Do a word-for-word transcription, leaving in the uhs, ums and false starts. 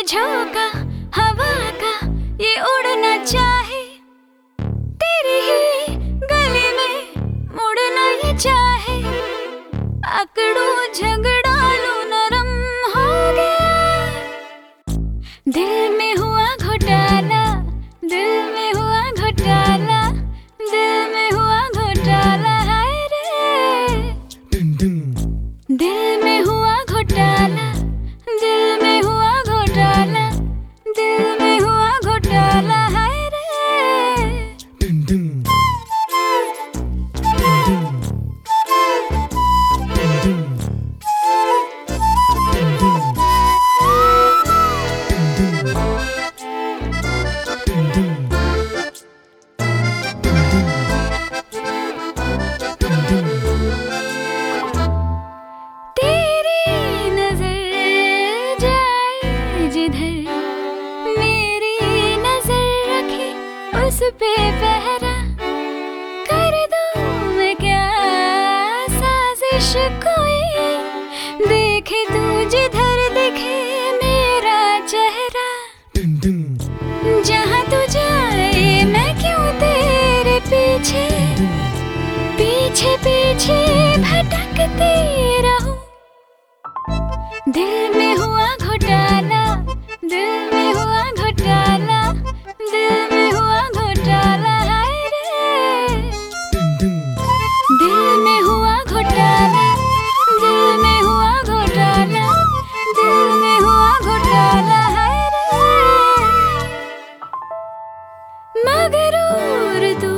झोंका हवा का ये उड़ना चाहे, तेरी ही गली में मुड़ना ये चाहे। अकड़ू झगड़ा लू नरम हो गया, दिल में हुआ घोटाला, दिल में हुआ घोटाला, दिल में हुआ घोटाला। हाय रे दिल में हुआ घोटाला, दिल में हुआ घोटाला, दिल में हुआ घोटाला। हाय रे उस पे पहरा कर दूं मैं क्या साजिश कोई, देखे तू जिधर दिखे मेरा चेहरा। जहाँ तू जाए मैं क्यों तेरे पीछे पीछे पीछे भटकती रहूं। दिल में हुआ घोटाला, दिल में हुआ घोटाला, दिल में हुआ घोटाला। हाय रे दिल में हुआ घोटाला, दिल में हुआ घोटाला, दिल में हुआ घोटाला। हाय रे मगरूर तू